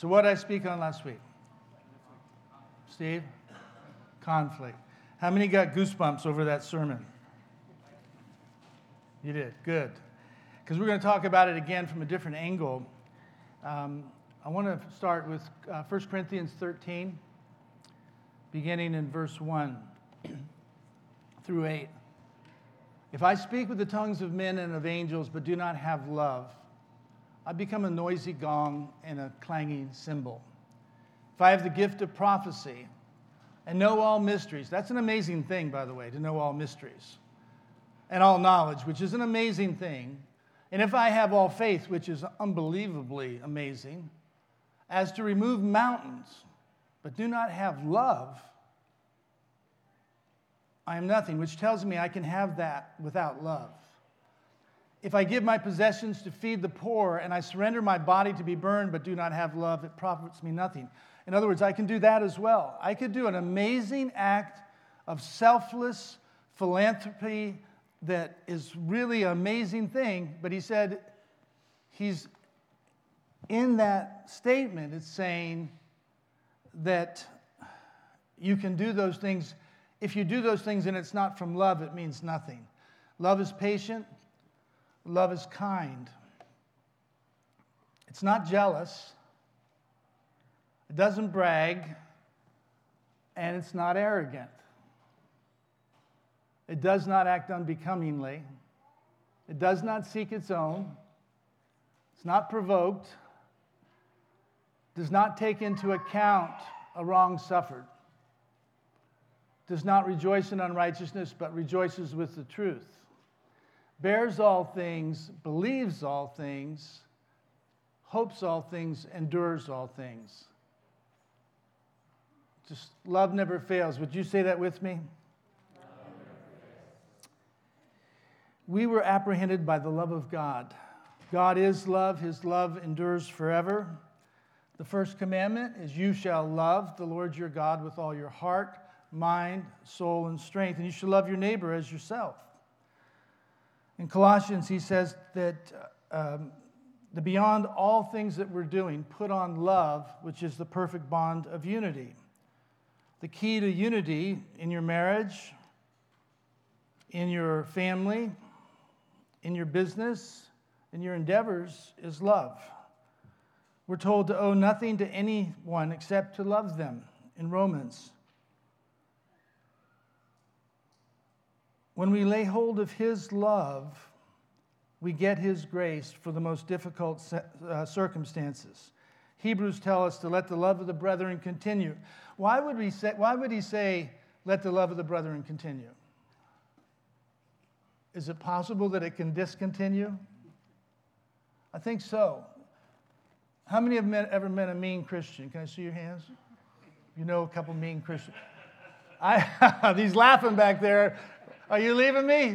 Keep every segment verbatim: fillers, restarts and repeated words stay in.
So what did I speak on last week? Steve? Conflict. How many got goosebumps over that sermon? You did. Good. Because we're going to talk about it again from a different angle. Um, I want to start with uh, First Corinthians thirteen, beginning in verse one through eight. If I speak with the tongues of men and of angels, but do not have love, I become a noisy gong and a clanging cymbal. If I have the gift of prophecy and know all mysteries, that's an amazing thing, by the way, to know all mysteries, and all knowledge, which is an amazing thing. And if I have all faith, which is unbelievably amazing, as to remove mountains, but do not have love, I am nothing, which tells me I can have that without love. If I give my possessions to feed the poor, and I surrender my body to be burned, but do not have love, it profits me nothing. In other words, I can do that as well. I could do an amazing act of selfless philanthropy that is really an amazing thing, but he said he's in that statement, it's saying that you can do those things. If you do those things and it's not from love, it means nothing. Love is patient. Love is kind. It's not jealous. It doesn't brag. And it's not arrogant. It does not act unbecomingly. It does not seek its own. It's not provoked. Does not take into account a wrong suffered. Does not rejoice in unrighteousness, but rejoices with the truth. Bears all things, believes all things, hopes all things, endures all things. Just love never fails. Would you say that with me? We were apprehended by the love of God. God is love. His love endures forever. The first commandment is you shall love the Lord your God with all your heart, mind, soul, and strength. And you should love your neighbor as yourself. In Colossians, he says that um, the beyond all things that we're doing, put on love, which is the perfect bond of unity. The key to unity in your marriage, in your family, in your business, in your endeavors is love. We're told to owe nothing to anyone except to love them in Romans. When we lay hold of his love, we get his grace for the most difficult uh, circumstances. Hebrews tell us to let the love of the brethren continue. Why would we say, why would he say, let the love of the brethren continue? Is it possible that it can discontinue? I think so. How many have met, ever met a mean Christian? Can I see your hands? You know a couple mean Christians. I, he's laughing back there. Are you leaving me?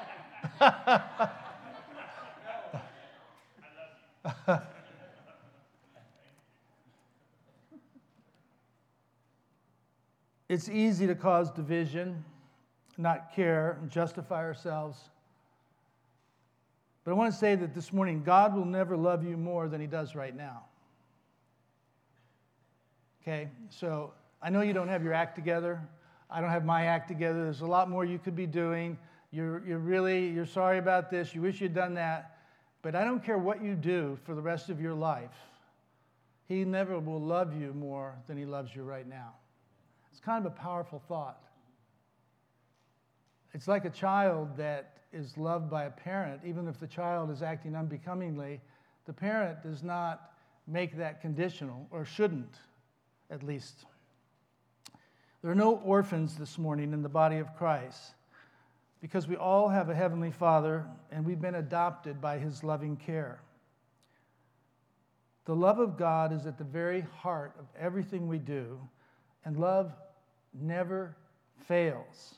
It's easy to cause division, not care, and justify ourselves. But I want to say that this morning, God will never love you more than he does right now. Okay? So I know you don't have your act together. I don't have my act together. There's a lot more you could be doing. You're, you're really, you're sorry about this. You wish you'd done that. But I don't care what you do for the rest of your life. He never will love you more than he loves you right now. It's kind of a powerful thought. It's like a child that is loved by a parent. Even if the child is acting unbecomingly, the parent does not make that conditional, or shouldn't, at least. There are no orphans this morning in the body of Christ because we all have a heavenly Father and we've been adopted by his loving care. The love of God is at the very heart of everything we do, and love never fails.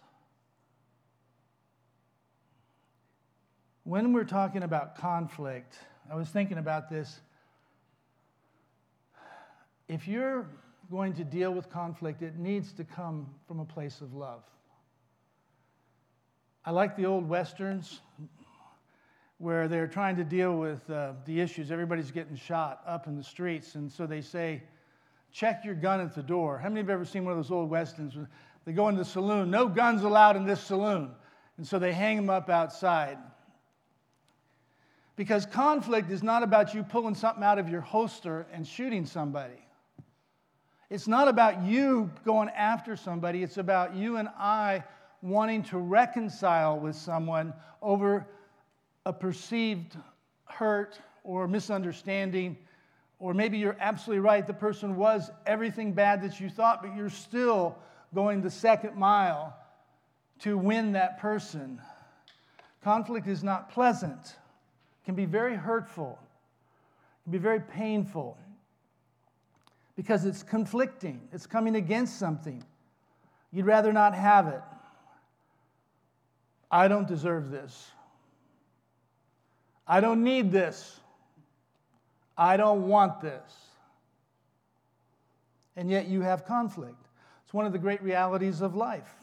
When we're talking about conflict, I was thinking about this. If you're going to deal with conflict, it needs to come from a place of love. I like the old Westerns where they're trying to deal with uh, the issues. Everybody's getting shot up in the streets, and so they say, check your gun at the door. How many of you have ever seen one of those old westerns? They go into the saloon, no guns allowed in this saloon. And so they hang them up outside. Because conflict is not about you pulling something out of your holster and shooting somebody. It's not about you going after somebody. It's about you and I wanting to reconcile with someone over a perceived hurt or misunderstanding. Or maybe you're absolutely right. The person was everything bad that you thought, but you're still going the second mile to win that person. Conflict is not pleasant. It can be very hurtful. It can be very painful because it's conflicting. It's coming against something. You'd rather not have it. I don't deserve this. I don't need this. I don't want this. And yet you have conflict. It's one of the great realities of life.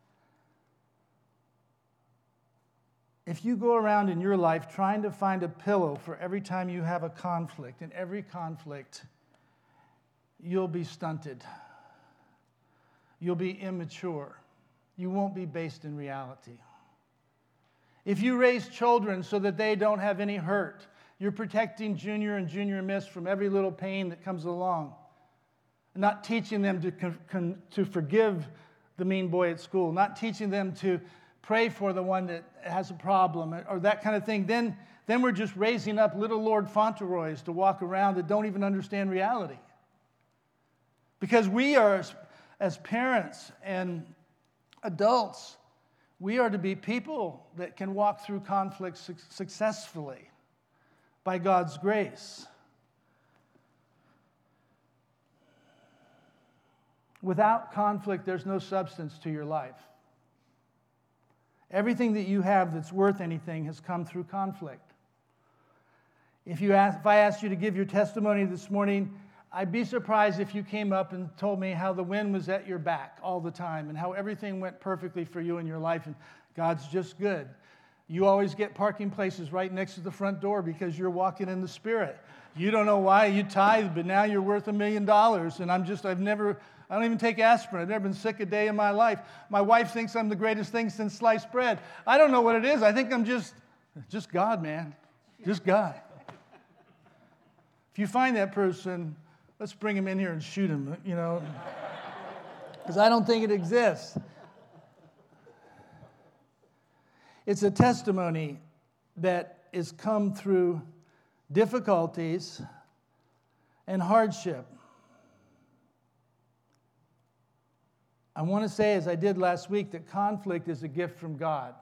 If you go around in your life trying to find a pillow for every time you have a conflict, in every conflict, you'll be stunted. You'll be immature. You won't be based in reality. If you raise children so that they don't have any hurt, you're protecting junior and junior miss from every little pain that comes along. Not teaching them to, con- con- to forgive the mean boy at school. Not teaching them to pray for the one that has a problem or that kind of thing. Then, then we're just raising up little Lord Fauntleroys to walk around that don't even understand reality. Because we are, as, as parents and adults, we are to be people that can walk through conflict su- successfully by God's grace. Without conflict, there's no substance to your life. Everything that you have that's worth anything has come through conflict. If you ask, if I asked you to give your testimony this morning, I'd be surprised if you came up and told me how the wind was at your back all the time and how everything went perfectly for you in your life and God's just good. You always get parking places right next to the front door because you're walking in the Spirit. You don't know why you tithe, but now you're worth a million dollars. And I'm just, I've never, I don't even take aspirin. I've never been sick a day in my life. My wife thinks I'm the greatest thing since sliced bread. I don't know what it is. I think I'm just, just God, man. Just God. If you find that person, let's bring him in here and shoot him, you know, because I don't think it exists. It's a testimony that is come through difficulties and hardship. I want to say, as I did last week, that conflict is a gift from God.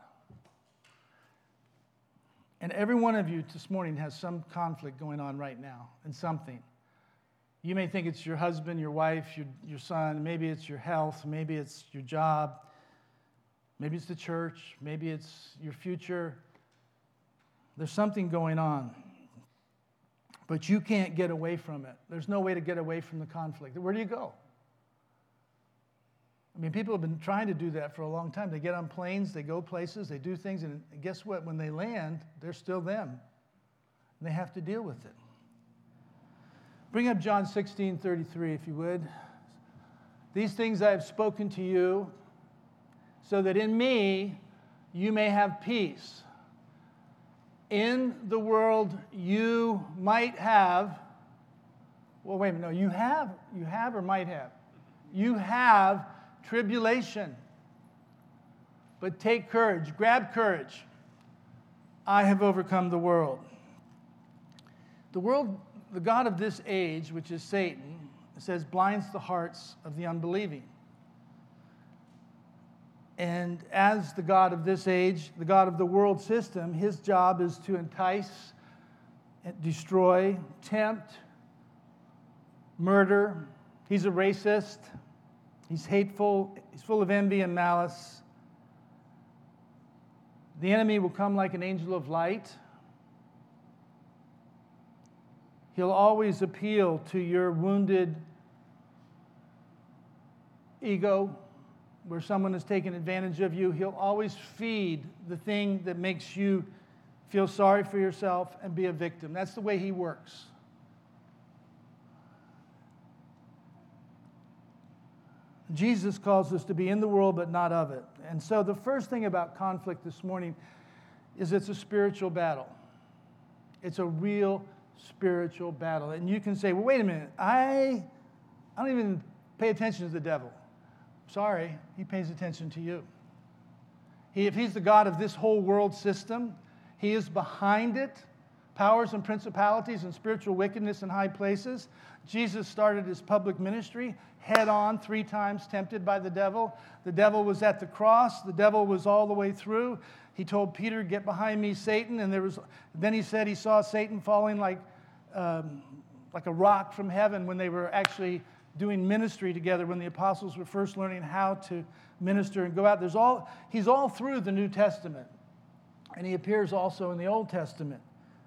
And every one of you this morning has some conflict going on right now in something. You may think it's your husband, your wife, your, your son. Maybe it's your health. Maybe it's your job. Maybe it's the church. Maybe it's your future. There's something going on. But you can't get away from it. There's no way to get away from the conflict. Where do you go? I mean, people have been trying to do that for a long time. They get on planes, they go places, they do things, and guess what? When they land, they're still them. And they have to deal with it. Bring up John sixteen thirty-three, if you would. These things I have spoken to you, so that in me you may have peace. In the world you might have, well, wait a minute, no, you have, you have or might have? You have tribulation. But take courage, grab courage. I have overcome the world. The world, the God of this age, which is Satan, it says, blinds the hearts of the unbelieving. And as the God of this age, the God of the world system, his job is to entice, destroy, tempt, murder. He's a racist. He's hateful. He's full of envy and malice. The enemy will come like an angel of light. He'll always appeal to your wounded ego, where someone has taken advantage of you. He'll always feed the thing that makes you feel sorry for yourself, and be a victim. That's the way he works. Jesus calls us to be in the world, but not of it. And so the first thing about conflict this morning is it's a spiritual battle. It's a real spiritual battle. And you can say, well, wait a minute. I, I don't even pay attention to the devil. Sorry, he pays attention to you. He, if he's the God of this whole world system, he is behind it. Powers and principalities and spiritual wickedness in high places. Jesus started his public ministry head on, three times tempted by the devil. The devil was at the cross. The devil was all the way through. He told Peter, "Get behind me, Satan." And there was. Then he said he saw Satan falling like, um, like a rock from heaven when they were actually doing ministry together, when the apostles were first learning how to minister and go out. There's all. He's all through the New Testament, and he appears also in the Old Testament.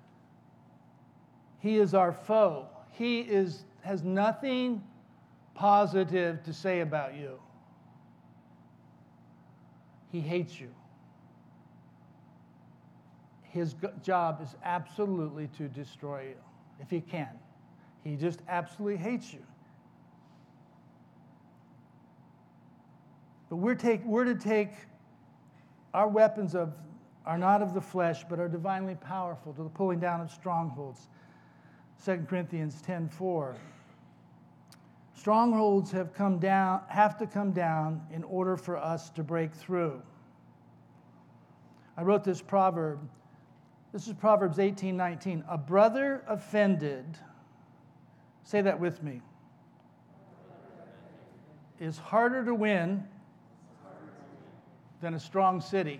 He is our foe. He is has nothing positive to say about you. He hates you. His job is absolutely to destroy you, if he can. He just absolutely hates you. But we're, take, we're to take our weapons of are not of the flesh, but are divinely powerful to the pulling down of strongholds. Second Corinthians ten four. Strongholds have come down, have to come down in order for us to break through. I wrote this proverb. This is Proverbs eighteen nineteen. A brother offended, say that with me, is harder to win than a strong city.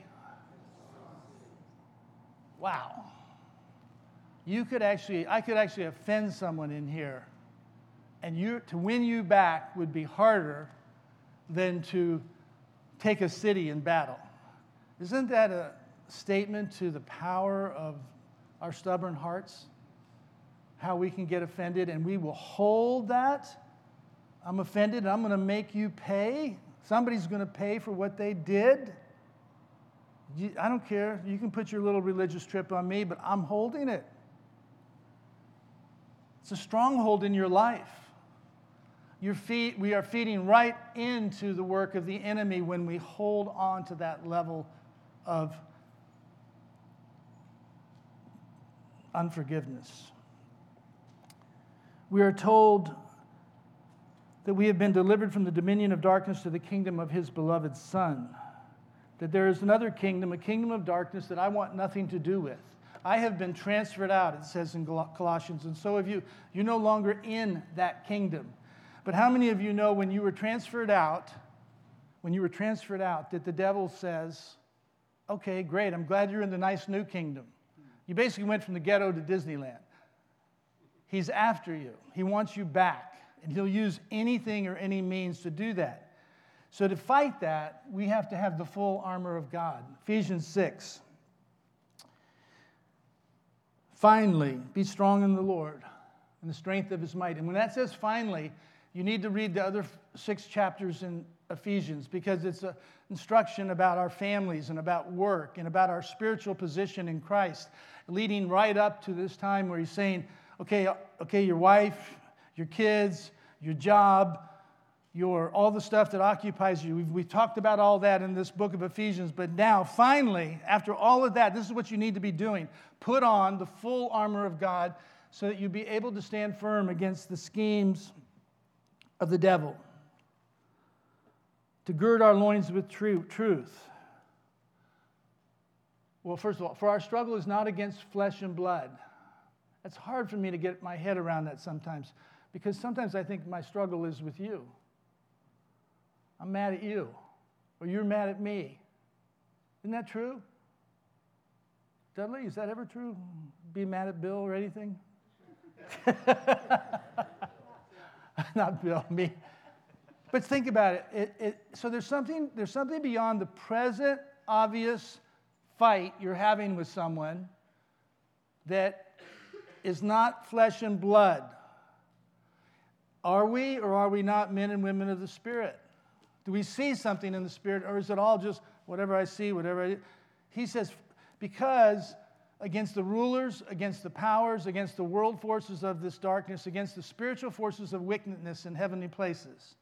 Wow. You could actually, I could actually offend someone in here, and you, to win you back would be harder than to take a city in battle. Isn't that a statement to the power of our stubborn hearts? How we can get offended, and we will hold that. I'm offended, and I'm going to make you pay. Somebody's going to pay for what they did. You, I don't care. You can put your little religious trip on me, but I'm holding it. It's a stronghold in your life. Your feet, we are feeding right into the work of the enemy when we hold on to that level of unforgiveness. We are told that we have been delivered from the dominion of darkness to the kingdom of his beloved Son. That there is another kingdom, a kingdom of darkness that I want nothing to do with. I have been transferred out, it says in Colossians, and so have you. You're no longer in that kingdom. But how many of you know when you were transferred out, when you were transferred out, that the devil says, okay, great, I'm glad you're in the nice new kingdom. You basically went from the ghetto to Disneyland. He's after you. He wants you back, and he'll use anything or any means to do that. So to fight that, we have to have the full armor of God. Ephesians six. Finally, be strong in the Lord and the strength of his might. And when that says finally, you need to read the other six chapters in Ephesians, because it's an instruction about our families and about work and about our spiritual position in Christ, leading right up to this time where he's saying, okay, okay, your wife, your kids, your job, your all the stuff that occupies you. We've, we've talked about all that in this book of Ephesians, but now, finally, after all of that, this is what you need to be doing. Put on the full armor of God so that you be able to stand firm against the schemes of the devil. To gird our loins with true, truth. Well, first of all, for our struggle is not against flesh and blood. It's hard for me to get my head around that sometimes, because sometimes I think my struggle is with you. I'm mad at you, or you're mad at me. Isn't that true? Dudley, is that ever true? Be mad at Bill or anything? Not Bill, me. But think about it. It, it. So there's something, there's something beyond the present, obvious fight you're having with someone that is not flesh and blood. Are we or are we not men and women of the Spirit? Do we see something in the Spirit, or is it all just whatever I see, whatever I... He says, because against the rulers, against the powers, against the world forces of this darkness, against the spiritual forces of wickedness in heavenly places.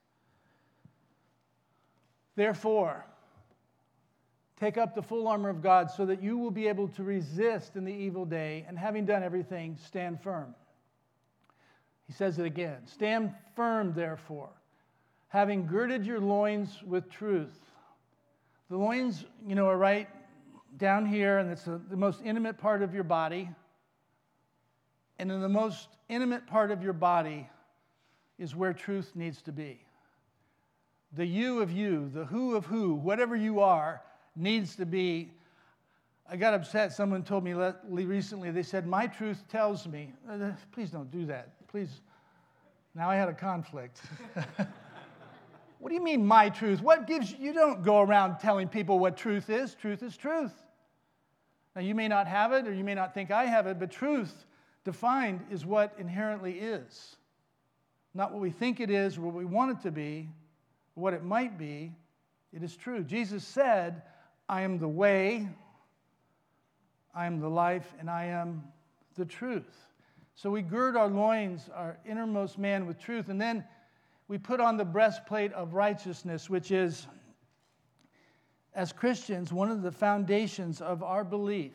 Therefore, take up the full armor of God so that you will be able to resist in the evil day, and having done everything, stand firm. He says it again. Stand firm, therefore, having girded your loins with truth. The loins, you know, are right down here, and it's a, the most intimate part of your body. And in the most intimate part of your body is where truth needs to be. The you of you, the who of who, whatever you are, needs to be. I got upset. Someone told me recently, they said, my truth tells me. Please don't do that. Please. Now I had a conflict. What do you mean, my truth? What gives you? You don't go around telling people what truth is. Truth is truth. Now, you may not have it, or you may not think I have it, but truth defined is what inherently is. Not what we think it is, or what we want it to be, or what it might be. It is true. Jesus said, I am the way, I am the life, and I am the truth. So we gird our loins, our innermost man, with truth, and then we put on the breastplate of righteousness, which is, as Christians, one of the foundations of our belief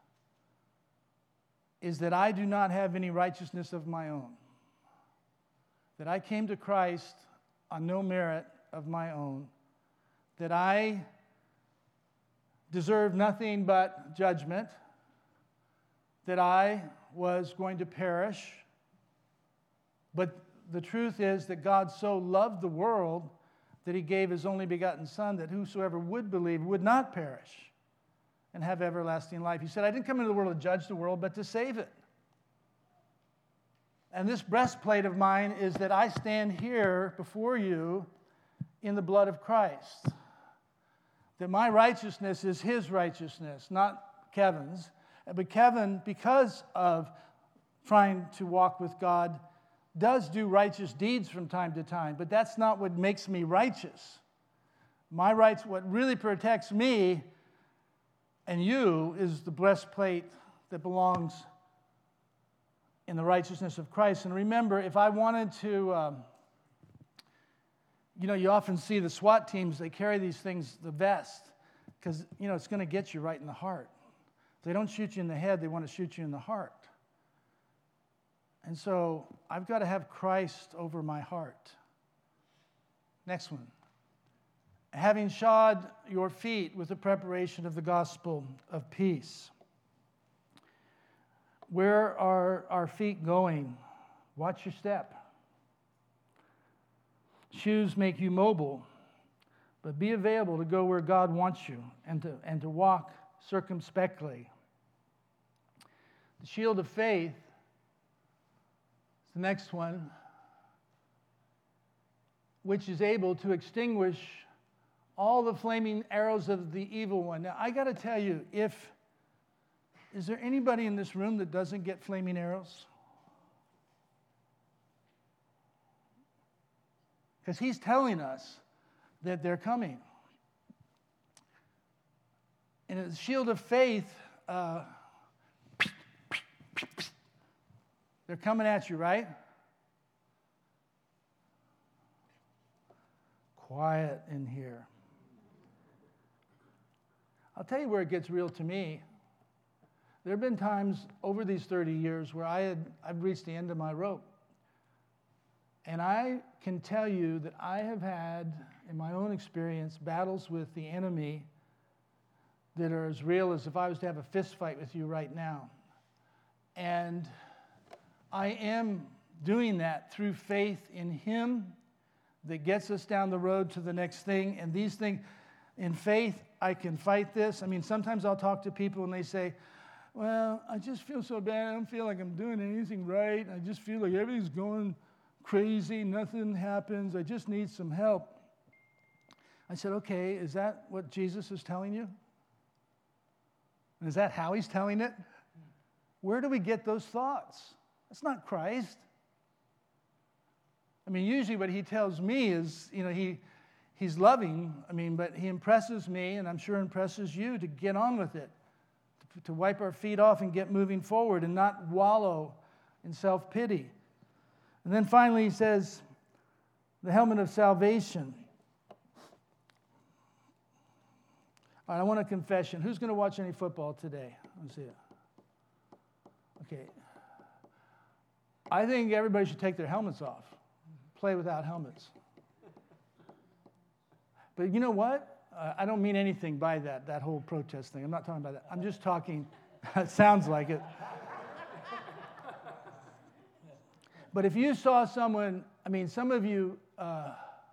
is that I do not have any righteousness of my own. That I came to Christ on no merit of my own. That I deserve nothing but judgment. That I was going to perish. But the truth is that God so loved the world that he gave his only begotten Son, that whosoever would believe would not perish and have everlasting life. He said, I didn't come into the world to judge the world, but to save it. And this breastplate of mine is that I stand here before you in the blood of Christ. That my righteousness is his righteousness, not Kevin's. But Kevin, because of trying to walk with God, does do righteous deeds from time to time, but that's not what makes me righteous. My rights, what really protects me and you, is the breastplate that belongs in the righteousness of Christ. And remember, if I wanted to, um, you know, you often see the SWAT teams, they carry these things, the vest, because, you know, it's going to get you right in the heart. If they don't shoot you in the head, they want to shoot you in the heart. And so I've got to have Christ over my heart. Next one. Having shod your feet with the preparation of the gospel of peace. Where are our feet going? Watch your step. Shoes make you mobile, but be available to go where God wants you and to, and to walk circumspectly. The shield of faith, the next one, which is able to extinguish all the flaming arrows of the evil one. Now, I got to tell you, if, is there anybody in this room that doesn't get flaming arrows? Because he's telling us that they're coming. And the shield of faith, uh, they're coming at you, right? Quiet in here. I'll tell you where it gets real to me. There have been times over these thirty years where I had, I've reached the end of my rope. And I can tell you that I have had, in my own experience, battles with the enemy that are as real as if I was to have a fist fight with you right now. And I am doing that through faith in him that gets us down the road to the next thing. And these things, in faith, I can fight this. I mean, sometimes I'll talk to people and they say, well, I just feel so bad. I don't feel like I'm doing anything right. I just feel like everything's going crazy. Nothing happens. I just need some help. I said, okay, is that what Jesus is telling you? And is that how he's telling it? Where do we get those thoughts? That's not Christ. I mean, usually what he tells me is, you know, he he's loving, I mean, but he impresses me, and I'm sure impresses you, to get on with it, to to wipe our feet off and get moving forward and not wallow in self-pity. And then finally he says, the helmet of salvation. All right, I want a confession. Who's going to watch any football today? Let's see it. Okay. I think everybody should take their helmets off. Play without helmets. But you know what? Uh, I don't mean anything by that, that whole protest thing. I'm not talking about that. I'm just talking, it sounds like it. But if you saw someone, I mean, some of you, uh,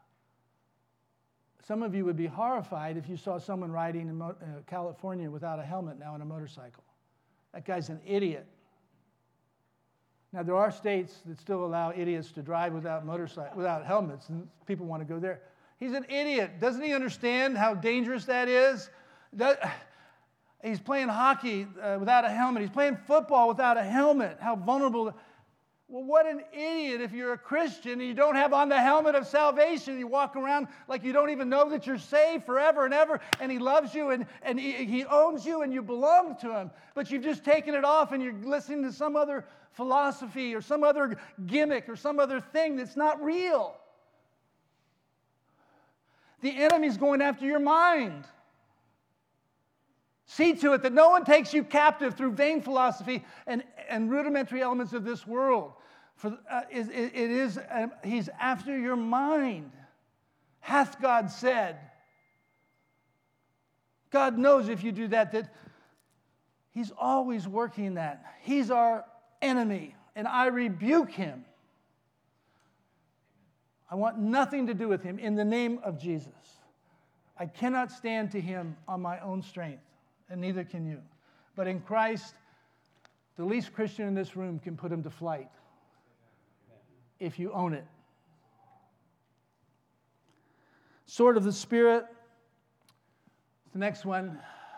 some of you would be horrified if you saw someone riding in Mo- uh, California without a helmet now on a motorcycle. That guy's an idiot. Now, there are states that still allow idiots to drive without motorcycle, without helmets, and people want to go there. He's an idiot. Doesn't he understand how dangerous that is? That, he's playing hockey uh, without a helmet. He's playing football without a helmet. How vulnerable. Well, what an idiot if you're a Christian and you don't have on the helmet of salvation. You walk around like you don't even know that you're saved forever and ever, and he loves you, and, and he, he owns you, and you belong to him. But you've just taken it off, and you're listening to some other philosophy or some other gimmick or some other thing that's not real. The enemy's going after your mind. See to it that no one takes you captive through vain philosophy and, and rudimentary elements of this world. For uh, it, it is uh, he's after your mind. Hath God said? God knows if you do that, that he's always working that. He's our enemy, and I rebuke him. I want nothing to do with him in the name of Jesus. I cannot stand to him on my own strength, and neither can you. But in Christ, the least Christian in this room can put him to flight if you own it. Sword of the Spirit. The next one.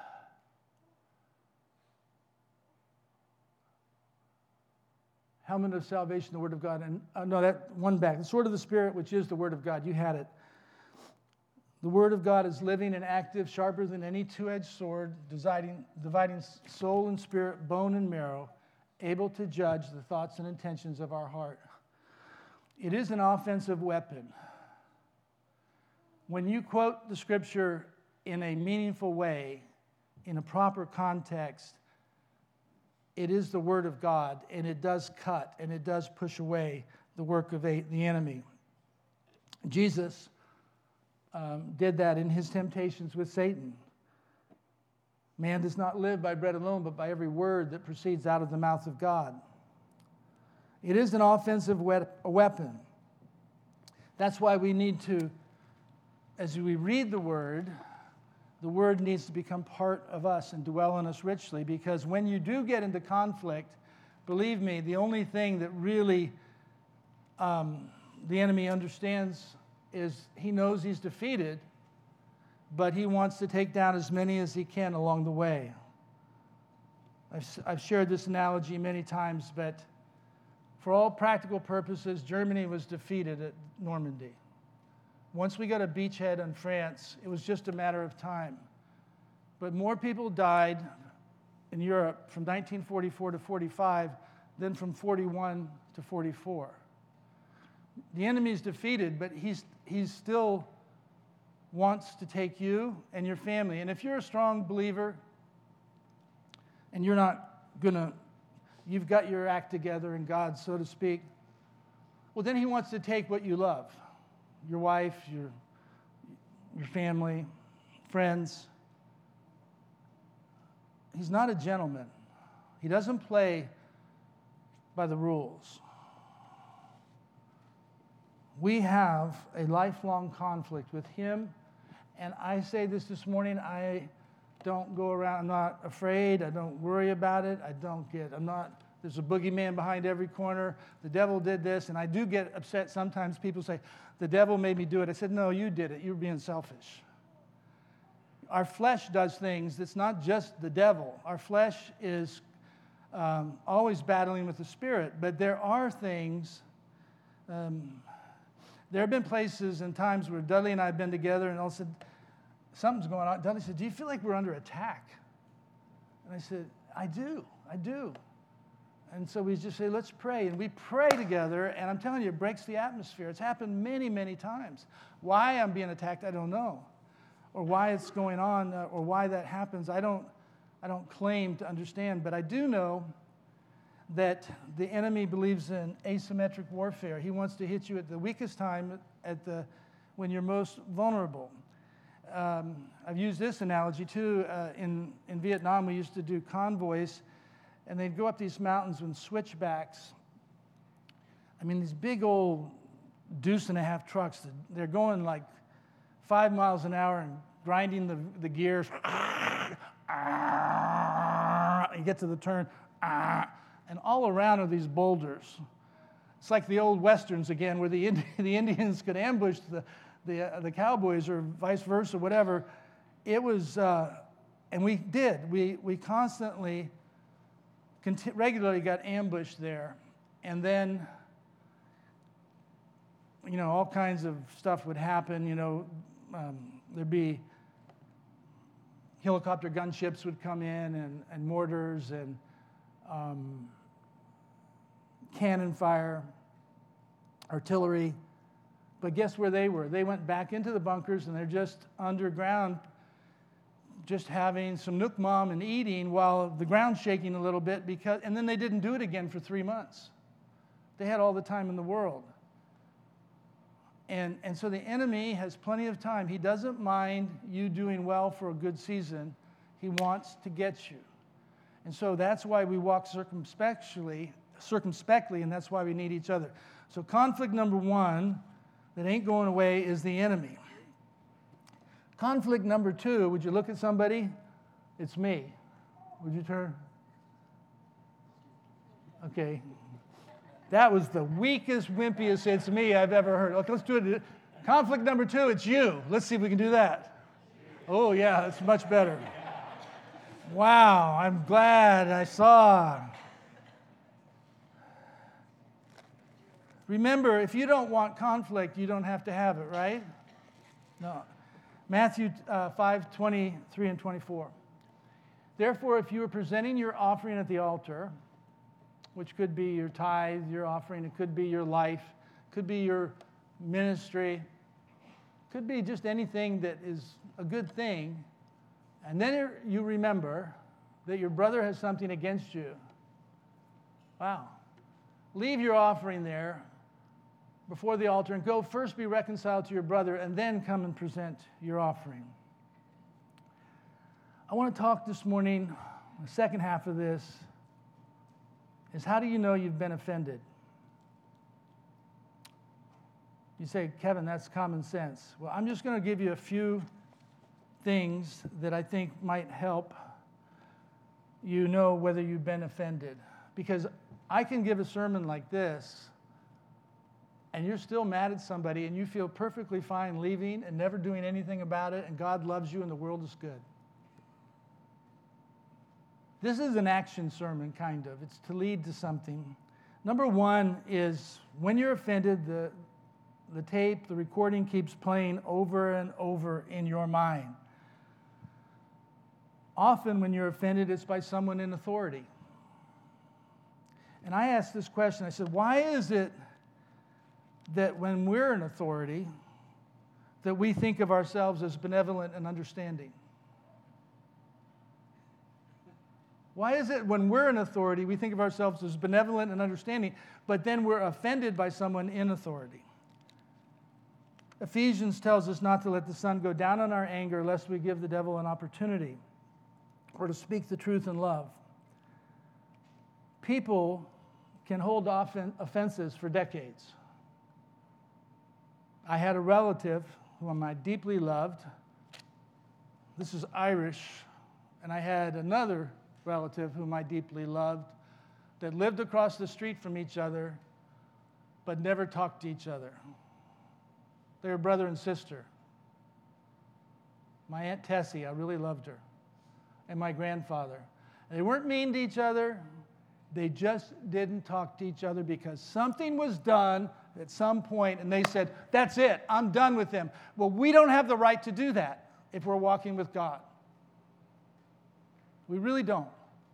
Helmet of salvation, the Word of God. And uh, no, that one back. The sword of the Spirit, which is the Word of God. You had it. The Word of God is living and active, sharper than any two-edged sword, dividing, dividing soul and spirit, bone and marrow, able to judge the thoughts and intentions of our heart. It is an offensive weapon. When you quote the Scripture in a meaningful way, in a proper context, it is the Word of God, and it does cut, and it does push away the work of the enemy. Jesus um, did that in his temptations with Satan. Man does not live by bread alone, but by every word that proceeds out of the mouth of God. It is an offensive weapon. That's why we need to, as we read the Word, the Word needs to become part of us and dwell in us richly, because when you do get into conflict, believe me, the only thing that really um, the enemy understands is he knows he's defeated, but he wants to take down as many as he can along the way. I've, I've shared this analogy many times, but for all practical purposes, Germany was defeated at Normandy. Once we got a beachhead in France, it was just a matter of time. But more people died in Europe from nineteen forty-four to forty-five than from forty-one to forty-four. The enemy's defeated, but he's, he's still wants to take you and your family. And if you're a strong believer and you're not going to, you've got your act together in God, so to speak, well, then he wants to take what you love. Your wife, your, your family, friends. He's not a gentleman. He doesn't play by the rules. We have a lifelong conflict with him, and I say this this morning, I don't go around, I'm not afraid, I don't worry about it, I don't get, I'm not, there's a boogeyman behind every corner, the devil did this, and I do get upset sometimes. People say, the devil made me do it. I said, no, you did it. You were being selfish. Our flesh does things that's not just the devil. Our flesh is um, always battling with the Spirit, but there are things, um, there have been places and times where Dudley and I have been together, and all said, something's going on. Dudley said, do you feel like we're under attack? And I said, I do, I do. And so we just say, let's pray. And we pray together, and I'm telling you, it breaks the atmosphere. It's happened many, many times. Why I'm being attacked, I don't know. Or why it's going on, uh, or why that happens, I don't, I don't claim to understand. But I do know that the enemy believes in asymmetric warfare. He wants to hit you at the weakest time, at the when you're most vulnerable. Um, I've used this analogy too. Uh, in, in Vietnam, we used to do convoys, and they'd go up these mountains with switchbacks. I mean, these big old deuce and a half trucks, they're going like five miles an hour and grinding the, the gears. You get to the turn, and all around are these boulders. It's like the old westerns again, where the, Indi- the Indians could ambush the, the, uh, the cowboys or vice versa, whatever. It was, uh, and we did. We, we constantly, conti- regularly got ambushed there. And then, you know, all kinds of stuff would happen. You know, um, there'd be helicopter gunships would come in, and, and mortars, and um, cannon fire, artillery. But guess where they were? They went back into the bunkers, and they're just underground, just having some nook mom and eating while the ground's shaking a little bit, because, and then they didn't do it again for three months. They had all the time in the world. And, and so the enemy has plenty of time. He doesn't mind you doing well for a good season. He wants to get you. And so that's why we walk circumspectly, circumspectly, and that's why we need each other. So conflict number one that ain't going away is the enemy. Conflict number two, would you look at somebody? It's me. Would you turn? Okay. That was the weakest, wimpiest it's me I've ever heard. Okay, let's do it. Conflict number two, it's you. Let's see if we can do that. Oh, yeah, that's much better. Wow, I'm glad I saw. Remember, if you don't want conflict, you don't have to have it, right? No. Matthew uh, five, twenty-three and twenty-four. Therefore, if you are presenting your offering at the altar, which could be your tithe, your offering, it could be your life, could be your ministry, could be just anything that is a good thing, and then you remember that your brother has something against you. Wow. Leave your offering there before the altar and go first be reconciled to your brother, and then come and present your offering. I want to talk this morning, the second half of this, is how do you know you've been offended? You say, Kevin, that's common sense. Well, I'm just going to give you a few things that I think might help you know whether you've been offended. Because I can give a sermon like this, and you're still mad at somebody, and you feel perfectly fine leaving and never doing anything about it, and God loves you and the world is good. This is an action sermon, kind of. It's to lead to something. Number one is when you're offended, the, the tape, the recording keeps playing over and over in your mind. Often when you're offended, it's by someone in authority. And I asked this question. I said, why is it that when we're in authority, that we think of ourselves as benevolent and understanding? Why is it when we're in authority, we think of ourselves as benevolent and understanding, but then we're offended by someone in authority? Ephesians tells us not to let the sun go down on our anger, lest we give the devil an opportunity, or to speak the truth in love. People can hold offen- offenses for decades. I had a relative whom I deeply loved. This is Irish. And I had another relative whom I deeply loved that lived across the street from each other but never talked to each other. They were brother and sister. My Aunt Tessie, I really loved her, and my grandfather. They weren't mean to each other. They just didn't talk to each other because something was done at some point, and they said, that's it, I'm done with them. Well, we don't have the right to do that if we're walking with God. We really don't.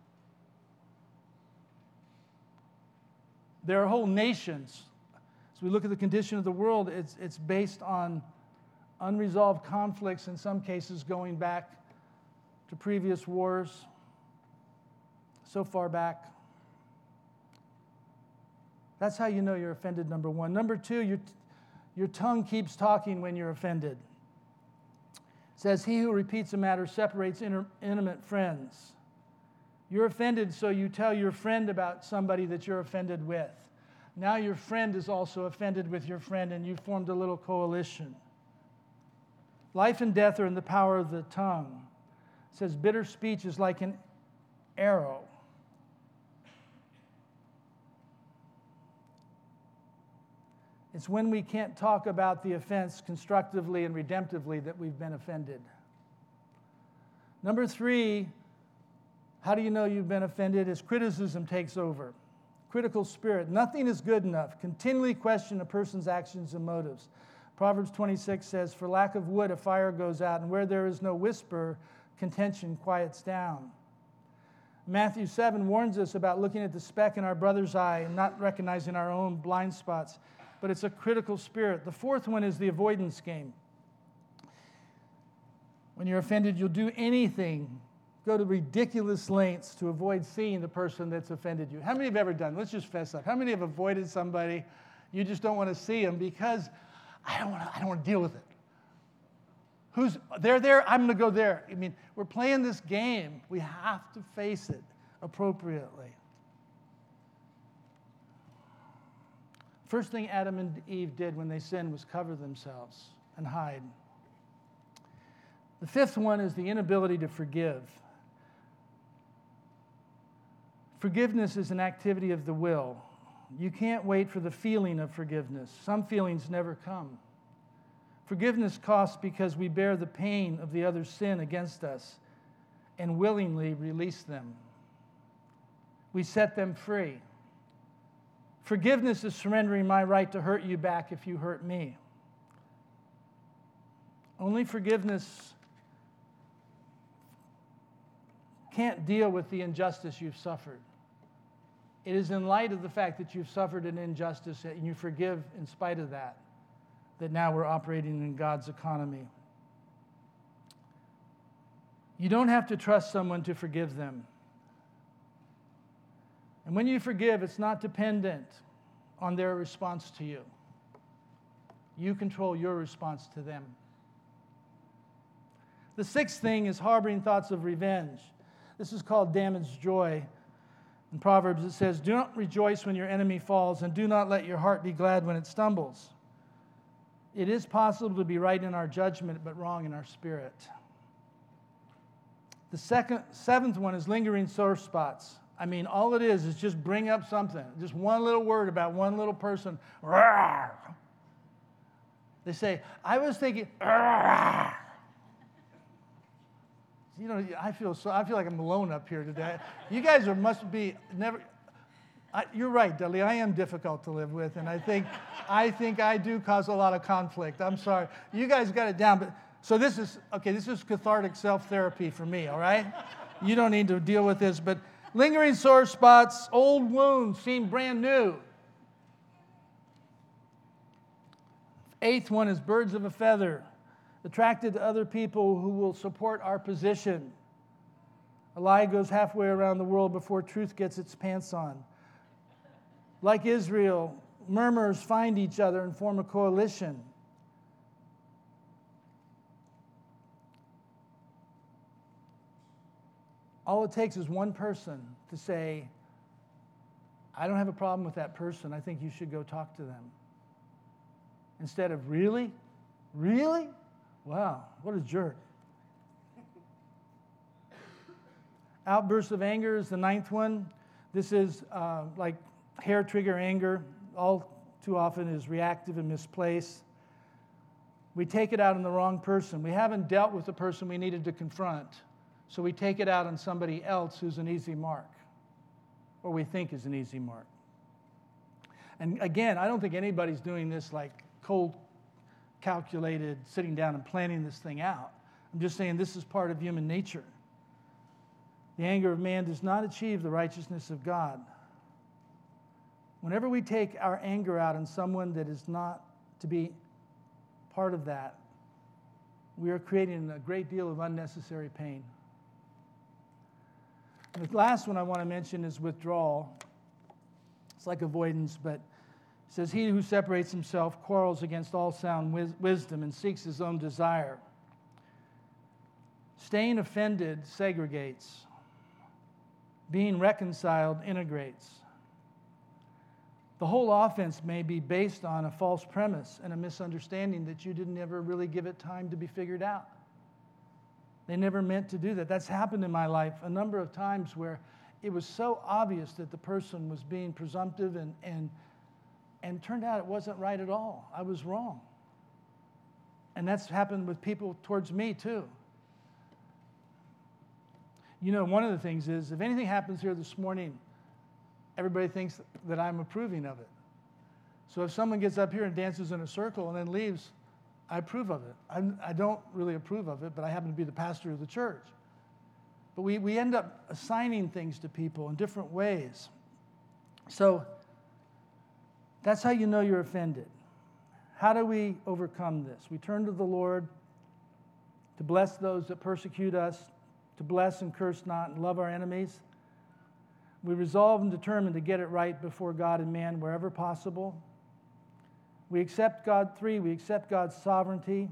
There are whole nations. As we look at the condition of the world, it's, it's based on unresolved conflicts, in some cases going back to previous wars, so far back. That's how you know you're offended, number one. Number two, your, your tongue keeps talking when you're offended. It says, he who repeats a matter separates inter, intimate friends. You're offended, so you tell your friend about somebody that you're offended with. Now your friend is also offended with your friend, and you formed a little coalition. Life and death are in the power of the tongue. It says, bitter speech is like an arrow. It's when we can't talk about the offense constructively and redemptively that we've been offended. Number three, how do you know you've been offended? Is criticism takes over. Critical spirit. Nothing is good enough. Continually question a person's actions and motives. Proverbs twenty-six says, for lack of wood, a fire goes out, and where there is no whisper, contention quiets down. Matthew seven warns us about looking at the speck in our brother's eye and not recognizing our own blind spots. But it's a critical spirit. The fourth one is the avoidance game. When you're offended, you'll do anything, go to ridiculous lengths to avoid seeing the person that's offended you. How many have ever done? Let's just fess up. How many have avoided somebody? You just don't want to see them because I don't want to, I don't want to deal with it. Who's they're there? I'm going to go there. I mean, we're playing this game. We have to face it appropriately. First thing Adam and Eve did when they sinned was cover themselves and hide. The fifth one is the inability to forgive. Forgiveness is an activity of the will. You can't wait for the feeling of forgiveness. Some feelings never come. Forgiveness costs because we bear the pain of the other's sin against us and willingly release them. We set them free. Forgiveness is surrendering my right to hurt you back if you hurt me. Only forgiveness can't deal with the injustice you've suffered. It is in light of the fact that you've suffered an injustice and you forgive in spite of that, that now we're operating in God's economy. You don't have to trust someone to forgive them. And when you forgive, it's not dependent on their response to you. You control your response to them. The sixth thing is harboring thoughts of revenge. This is called damaged joy. In Proverbs it says, do not rejoice when your enemy falls, and do not let your heart be glad when it stumbles. It is possible to be right in our judgment, but wrong in our spirit. The second, seventh one is lingering sore spots. I mean, all it is is just bring up something. Just one little word about one little person. Rawr. They say, I was thinking, Rawr. You know, I feel so. I feel like I'm alone up here today. You guys are must be never. I, you're right, Dudley. I am difficult to live with, and I think, I think I do cause a lot of conflict. I'm sorry. You guys got it down, but so this is okay. This is cathartic self-therapy for me. All right. You don't need to deal with this, but lingering sore spots, old wounds seem brand new. Eighth one is birds of a feather. Attracted to other people who will support our position. A lie goes halfway around the world before truth gets its pants on. Like Israel, murmurers find each other and form a coalition. All it takes is one person to say, I don't have a problem with that person. I think you should go talk to them. Instead of, really? Really? Wow, what a jerk. Outbursts of anger is the ninth one. This is uh, like hair trigger anger. All too often is reactive and misplaced. We take it out on the wrong person. We haven't dealt with the person we needed to confront, so we take it out on somebody else who's an easy mark, or we think is an easy mark. And again, I don't think anybody's doing this like cold calculated, sitting down and planning this thing out. I'm just saying this is part of human nature. The anger of man does not achieve the righteousness of God. Whenever we take our anger out on someone that is not to be part of that, we are creating a great deal of unnecessary pain. And the last one I want to mention is withdrawal. It's like avoidance, but it says, he who separates himself quarrels against all sound wis- wisdom and seeks his own desire. Staying offended segregates. Being reconciled integrates. The whole offense may be based on a false premise and a misunderstanding that you didn't ever really give it time to be figured out. They never meant to do that. That's happened in my life a number of times where it was so obvious that the person was being presumptive and, and, and turned out it wasn't right at all. I was wrong. And that's happened with people towards me too. You know, one of the things is, if anything happens here this morning, everybody thinks that I'm approving of it. So if someone gets up here and dances in a circle and then leaves, I approve of it. I'm, I don't really approve of it, but I happen to be the pastor of the church. But we, we end up assigning things to people in different ways. So that's how you know you're offended. How do we overcome this? We turn to the Lord to bless those that persecute us, to bless and curse not, and love our enemies. We resolve and determine to get it right before God and man wherever possible. We accept God, three, we accept God's sovereignty.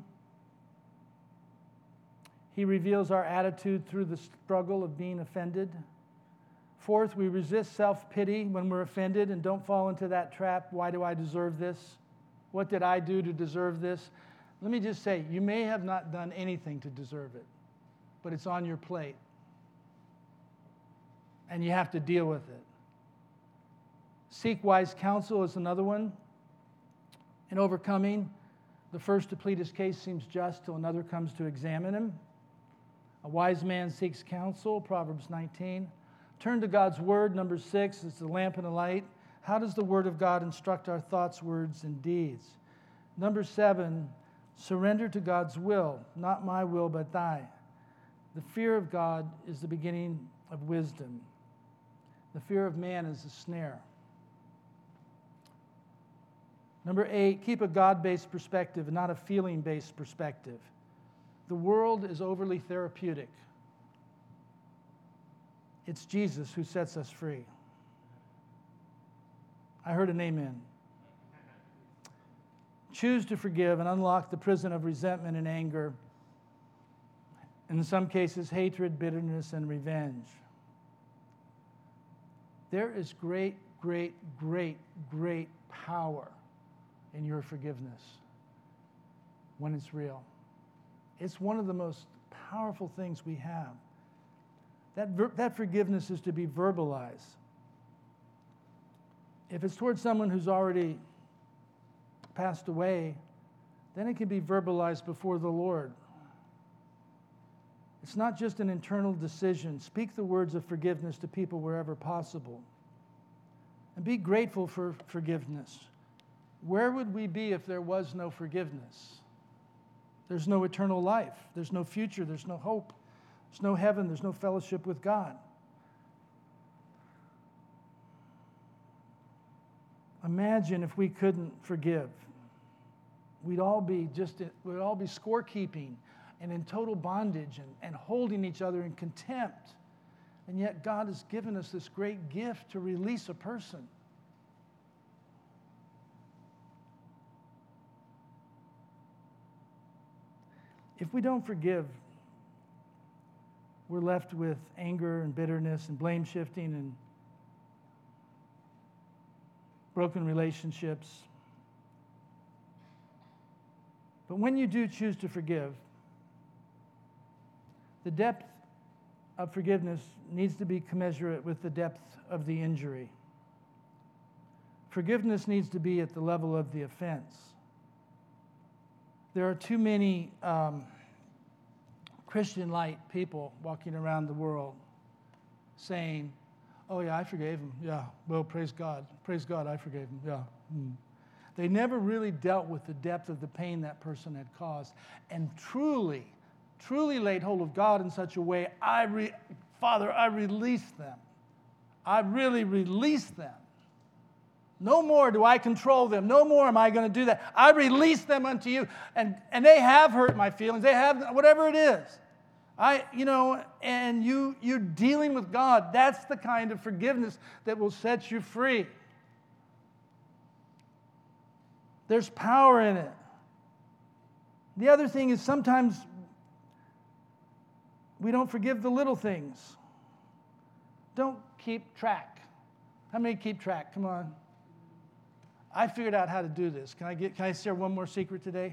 He reveals our attitude through the struggle of being offended. Fourth, we resist self-pity when we're offended and don't fall into that trap. Why do I deserve this? What did I do to deserve this? Let me just say, you may have not done anything to deserve it, but it's on your plate. And you have to deal with it. Seek wise counsel is another one. In overcoming, the first to plead his case seems just till another comes to examine him. A wise man seeks counsel, Proverbs nineteen. Turn to God's word, number six, it's a lamp and a light. How does the word of God instruct our thoughts, words, and deeds? Number seven, surrender to God's will, not my will, but thy. The fear of God is the beginning of wisdom. The fear of man is a snare. Number eight, keep a God-based perspective and not a feeling-based perspective. The world is overly therapeutic. It's Jesus who sets us free. I heard an amen. Choose to forgive and unlock the prison of resentment and anger. In some cases, hatred, bitterness, and revenge. There is great, great, great, great power in your forgiveness when it's real. It's one of the most powerful things we have. That, ver- that forgiveness is to be verbalized. If it's towards someone who's already passed away, then it can be verbalized before the Lord. It's not just an internal decision. Speak the words of forgiveness to people wherever possible. And be grateful for forgiveness. Where would we be if there was no forgiveness? There's no eternal life. There's no future. There's no hope. There's no heaven. There's no fellowship with God. Imagine if we couldn't forgive. We'd all be just, we'd all be scorekeeping and in total bondage and, and holding each other in contempt. And yet God has given us this great gift to release a person. If we don't forgive, we're left with anger and bitterness and blame shifting and broken relationships. But when you do choose to forgive, the depth of forgiveness needs to be commensurate with the depth of the injury. Forgiveness needs to be at the level of the offense. There are too many um, Christian light people walking around the world saying, oh yeah, I forgave him. Yeah, well, praise God. Praise God, I forgave him. Yeah. Mm. They never really dealt with the depth of the pain that person had caused and truly, truly laid hold of God in such a way, I re- Father, I release them. I really release them. No more do I control them. No more am I going to do that. I release them unto you. And, and they have hurt my feelings. They have whatever it is. I, you know, and you, you're dealing with God. That's the kind of forgiveness that will set you free. There's power in it. The other thing is sometimes we don't forgive the little things. Don't keep track. How many keep track? Come on. I figured out how to do this. Can I get? Can I share one more secret today?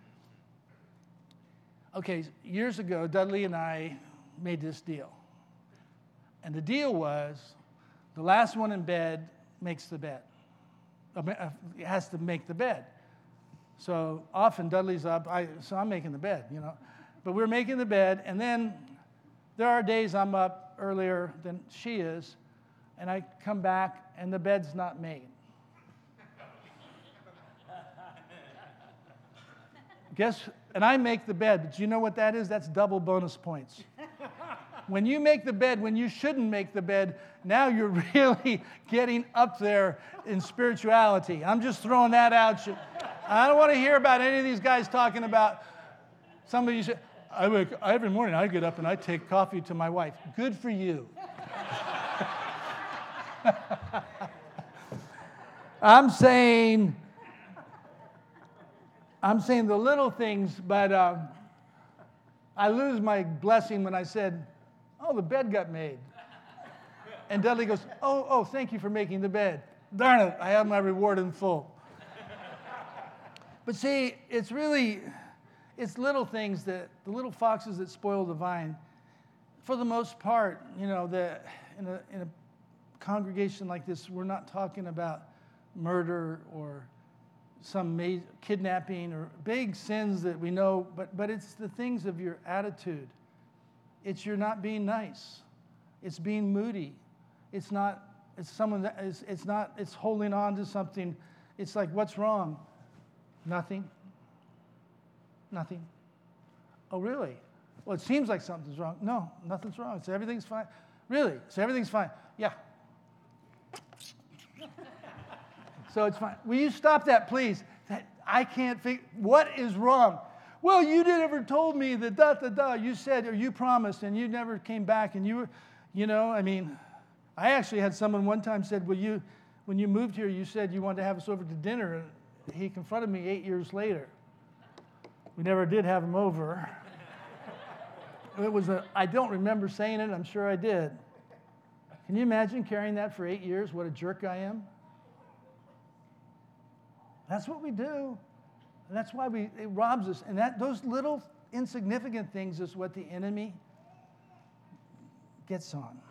Okay, years ago, Dudley and I made this deal. And the deal was the last one in bed makes the bed. It has to make the bed. So often Dudley's up, I, so I'm making the bed, you know. But we're making the bed, and then there are days I'm up earlier than she is, and I come back, and the bed's not made. Guess, and I make the bed, but you know what that is? That's double bonus points. When you make the bed, when you shouldn't make the bed, now you're really getting up there in spirituality. I'm just throwing that out. I don't want to hear about any of these guys talking about, somebody you said, I wake, every morning I get up and I take coffee to my wife. Good for you. I'm saying, I'm saying the little things, but uh, I lose my blessing when I said, oh, the bed got made. And Dudley goes, oh, oh, thank you for making the bed. Darn it, I have my reward in full. But see, it's really, it's little things that, the little foxes that spoil the vine. For the most part, you know, the, in, a, in a congregation like this, we're not talking about murder or some ma- kidnapping or big sins that we know, but, but it's the things of your attitude. It's you're not being nice. It's being moody. It's not, it's someone that is, it's not, it's holding on to something. It's like, what's wrong? Nothing. Nothing. Oh, really? Well, it seems like something's wrong. No, nothing's wrong. So everything's fine. Really? So everything's fine. Yeah. So it's fine. Will you stop that, please? That, I can't figure, what is wrong? Well, you never told me that da, da, da. You said, or you promised, and you never came back, and you were, you know, I mean, I actually had someone one time said, well, you, when you moved here, you said you wanted to have us over to dinner, and he confronted me eight years later. We never did have him over. It was a, I don't remember saying it, I'm sure I did. Can you imagine carrying that for eight years? What a jerk I am. That's what we do. And that's why we, it robs us. And that those little insignificant things is what the enemy gets on.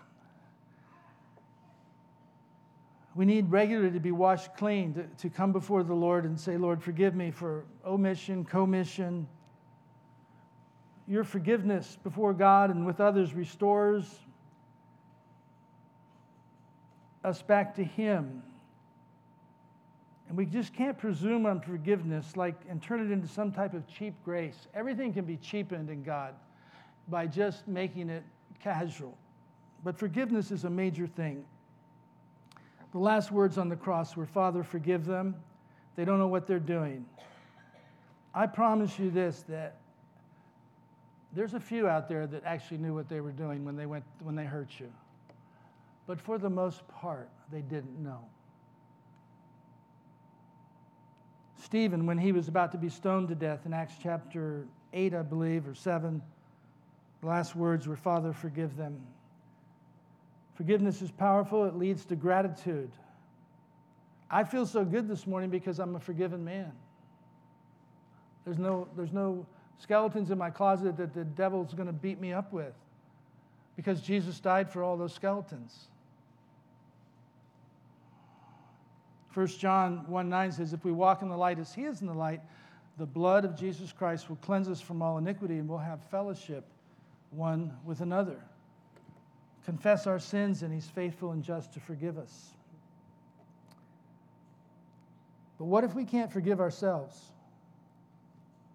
We need regularly to be washed clean, to, to come before the Lord and say, Lord, forgive me for omission, commission. Your forgiveness before God and with others restores us back to Him. And we just can't presume on forgiveness like and turn it into some type of cheap grace. Everything can be cheapened in God by just making it casual. But forgiveness is a major thing. The last words on the cross were, Father, forgive them. They don't know what they're doing. I promise you this, that there's a few out there that actually knew what they were doing when they went when they hurt you. But for the most part, they didn't know. Stephen, when he was about to be stoned to death in Acts chapter eight, I believe, or seven, the last words were, Father, forgive them. Forgiveness is powerful. It leads to gratitude. I feel so good this morning because I'm a forgiven man. There's no, there's no skeletons in my closet that the devil's going to beat me up with because Jesus died for all those skeletons. First John one nine says, if we walk in the light as He is in the light, the blood of Jesus Christ will cleanse us from all iniquity and we'll have fellowship one with another. Confess our sins, and He's faithful and just to forgive us. But what if we can't forgive ourselves?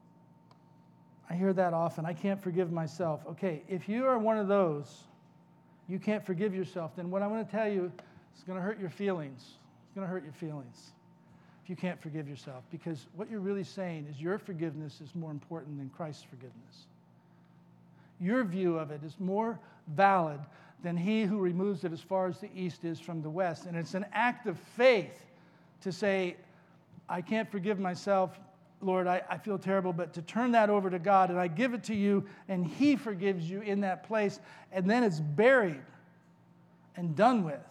I hear that often. I can't forgive myself. Okay, if you are one of those you can't forgive yourself, then what I'm going to tell you is going to hurt your feelings. It's going to hurt your feelings if you can't forgive yourself, because what you're really saying is your forgiveness is more important than Christ's forgiveness. Your view of it is more valid than he who removes it as far as the east is from the west. And it's an act of faith to say, I can't forgive myself, Lord, I, I feel terrible, but to turn that over to God, and I give it to you, and he forgives you in that place, and then it's buried and done with.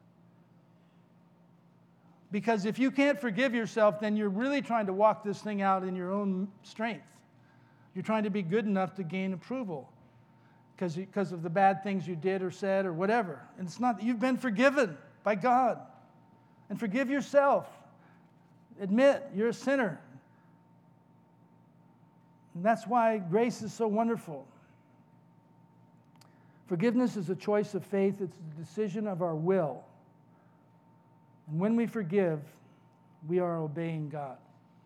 Because if you can't forgive yourself, then you're really trying to walk this thing out in your own strength. You're trying to be good enough to gain approval because because of the bad things you did or said or whatever. And it's not, you've been forgiven by God. And forgive yourself. Admit you're a sinner. And that's why grace is so wonderful. Forgiveness is a choice of faith. It's a decision of our will. And when we forgive, we are obeying God.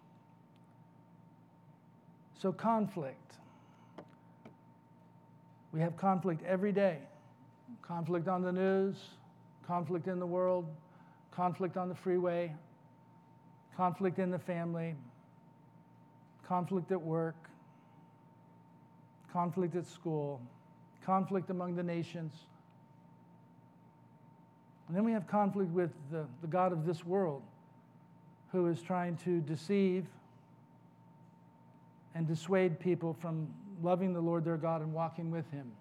So conflict. We have conflict every day. Conflict on the news, conflict in the world, conflict on the freeway, conflict in the family, conflict at work, conflict at school, conflict among the nations. And then we have conflict with the, the God of this world, who is trying to deceive and dissuade people from loving the Lord their God and walking with him.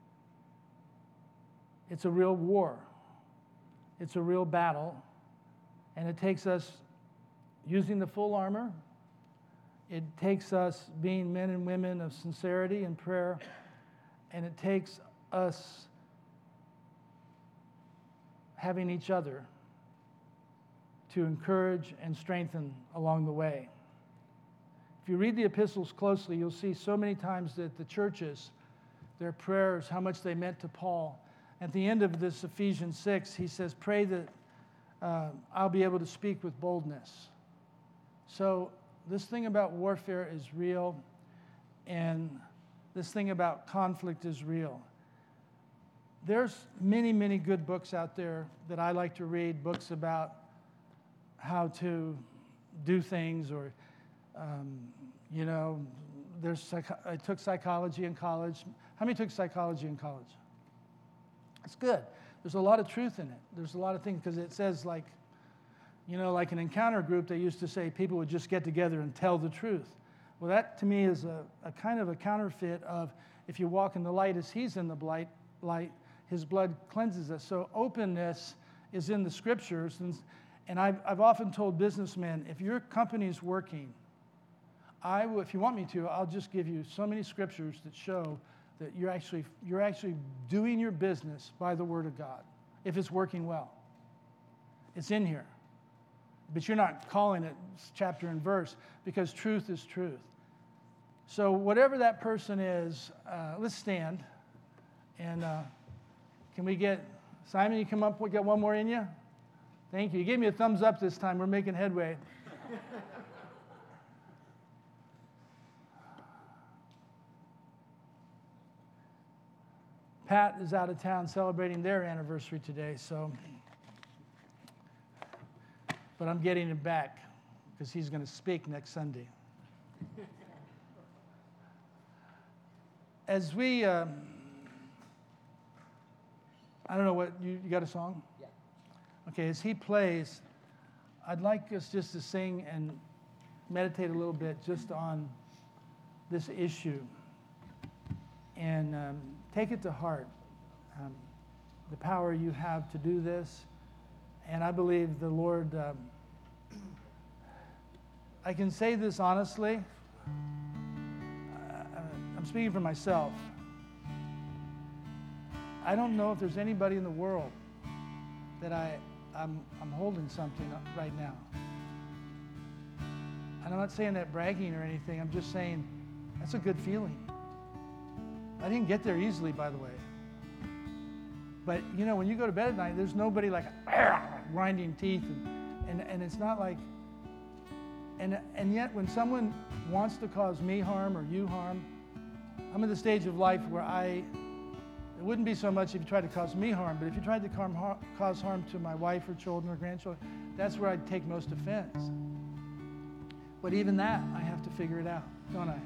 It's a real war. It's a real battle. And it takes us using the full armor. It takes us being men and women of sincerity and prayer. And it takes us having each other to encourage and strengthen along the way. If you read the epistles closely, you'll see so many times that the churches, their prayers, how much they meant to Paul. At the end of this Ephesians six, he says, pray that uh, I'll be able to speak with boldness. So this thing about warfare is real, and this thing about conflict is real. There's many, many good books out there that I like to read, books about how to do things, or, um, you know, there's psych- I took psychology in college. How many took psychology in college? It's good. There's a lot of truth in it. There's a lot of things, because it says, like, you know, like an encounter group, they used to say people would just get together and tell the truth. Well, that to me is a, a kind of a counterfeit of, if you walk in the light as he's in the light, light, his blood cleanses us. So openness is in the scriptures. And, and I've, I've often told businessmen, if your company's working, I will, if you want me to, I'll just give you so many scriptures that show that you're actually, you're actually doing your business by the word of God, if it's working well. It's in here. But you're not calling it chapter and verse, because truth is truth. So whatever that person is, uh, let's stand. And uh, can we get, Simon, you come up, we got one more in you? Thank you. You gave me a thumbs up this time. We're making headway. Pat is out of town celebrating their anniversary today, so, but I'm getting him back because he's going to speak next Sunday. As we, um, I don't know what, you, you got a song? Yeah. Okay, as he plays, I'd like us just to sing and meditate a little bit just on this issue. And um, take it to heart, um, the power you have to do this. And I believe the Lord, um, I can say this honestly. Uh, I'm speaking for myself. I don't know if there's anybody in the world that I, I'm, I'm holding something right now. And I'm not saying that bragging or anything. I'm just saying that's a good feeling. I didn't get there easily, by the way. But, you know, when you go to bed at night, there's nobody like grinding teeth. And, and, and it's not like, and, and yet when someone wants to cause me harm or you harm, I'm at the stage of life where I, It wouldn't be so much if you tried to cause me harm, but if you tried to harm, har- cause harm to my wife or children or grandchildren, that's where I'd take most offense. But even that, I have to figure it out, don't I?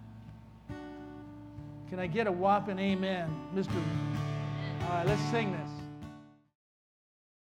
Can I get a whopping amen, Mister All right, let's sing this.